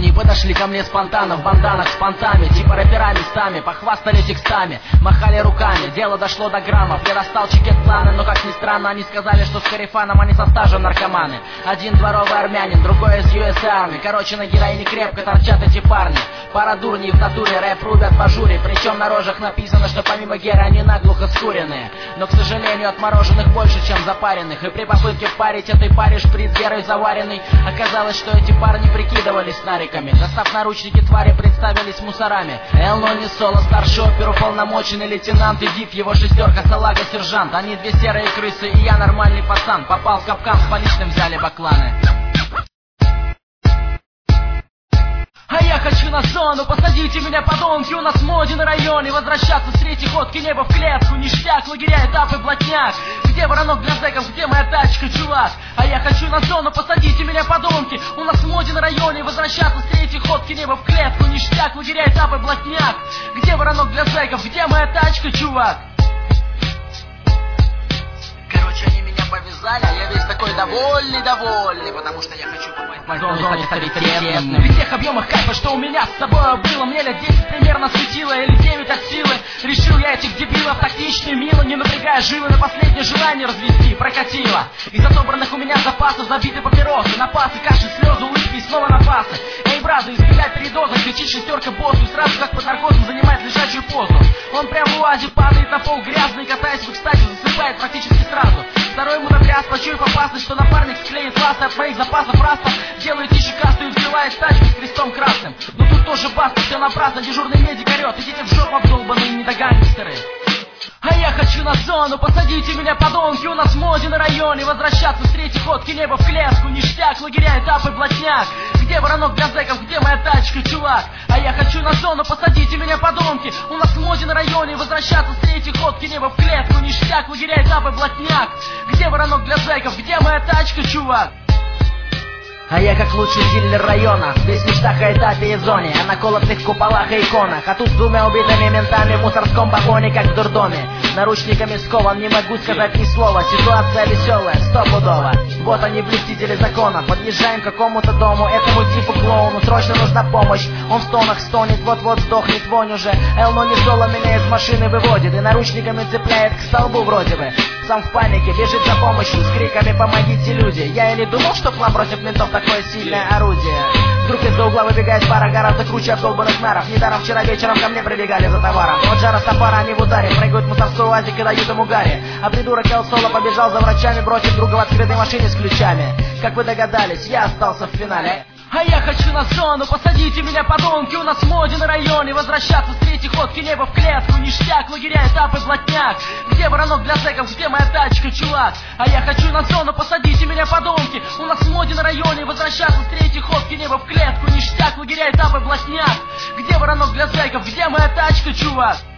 Они подошли ко мне спонтанно в банданах с понтами, типа рэпера местами, похвастали текстами, махали руками, дело дошло до граммов. Я достал чекет плана, но как ни странно, они сказали, что с Карифаном они со стажем наркоманы. Один дворовый армянин, другой из US Army. Короче, на героине крепко торчат эти парни. Пара дурней в натуре, рэп рубят в ажуре. Причем на рожах написано, что помимо гера они наглухо скуренные. Но, к сожалению, отмороженных больше, чем запаренных. И при попытке впарить этой паре шприц герой заваренный, оказалось, что эти парни прикидывались нариками. Достав наручники, твари представились мусорами. Элнони Соло, старший опер, уполномоченный лейтенант, и Дип, его шестерка, салага, сержант. Они две серые крысы, и я нормальный пацан. Попал в капкан, с поличным взяли бакланы. А я хочу на зону, посадите меня, подонки. У нас в моде на районе возвращаться с третьей ходки, небо в клетку, ништяк, лагеря, этапы, блатняк. Где воронок для зэков, где моя тачка, чувак? А я хочу на зону, посадите меня, подонки. У нас в моде на районе возвращаться с третьей ходки, небо в клетку, ништяк, лагеря, этапы, блатняк. Где воронок для зэков, где моя тачка, чувак? Короче, они меня повязали, а я весь такой довольный, потому что я хочу попасть в зону авторитетным. При тех объемах кайфа, что у меня с собой было, мне лет 10 примерно светило, или 9 от силы. Решил я этих дебилов тактично и мило, не напрягая жилы, на последнее желание развести, прокатило. Из отобранных у меня запасов забиты папиросы, напасы, кашель, слезы, улыбки и снова напасы. Эй, брат, избегай передоза, кричит шестерка боссу, и сразу как под наркозом занимает лежачую позу. Он прям в УАЗе падает на пол грязный, катаясь в экстазе, засыпает практически сразу. Второй ему напряг, почуяв опасность, что напарник склеит ласты от моих запасов раста, делает тише касту и взрывает тачку с крестом красным. Но тут тоже баста, все напрасно, дежурный медик орет: идите в жопу, обдолбанные недогангстеры. А я хочу на зону, посадите меня, подонки. У нас в моде на районе возвращаться с третьей ходки, небо в клетку, ништяк, лагеря, этапы, блатняк. Где воронок для зэков, где моя тачка, чувак? А я хочу на зону, посадите меня, подонки. У нас в моде на районе возвращаться с третьей ходки, небо в клетку, ништяк, лагеря, этапы, блатняк. Где воронок для зэков, где моя тачка, чувак? А я как лучший дилер района, весь в мечтах о этапе и зоне, а на колотых куполах и иконах. А тут с двумя убитыми ментами в мусорском вагоне, как в дурдоме. Наручниками скован, не могу сказать ни слова. Ситуация веселая, стопудово. Вот они, блюстители закона. Подъезжаем к какому-то дому, этому типу клоуну срочно нужна помощь. Он в стонах стонет, вот-вот сдохнет, вонь уже. Элнони Соло меня из машины выводит и наручниками цепляет к столбу вроде бы. Сам в панике бежит за помощью с криками «Помогите, люди!». Я и не думал, что к нам против ментов такое сильное орудие. Вдруг из-за угла выбегает пара гораздо круче обдолбанных наров. Недаром вчера вечером ко мне прибегали за товаром. Вот жара топора, они в ударе, прыгают в мусорской УАЗик и дают ему гарри. А придурок Эл Соло побежал за врачами, бросив друга в открытой машине с ключами. Как вы догадались, я остался в финале. А я хочу на зону, посадите меня, подонки. У нас в моде на районе возвращаться с третьей ходки, небо в клетку, ништяк, лагеря, этапы, блатняк. Где воронок для зэков, где моя тачка, чувак? А я хочу на зону, посадите меня, подонки. У нас в моде на районе возвращаться с третьей ходки, небо в клетку, ништяк, лагеря, этапы, блатняк. Где воронок для зэков, где моя тачка, чувак?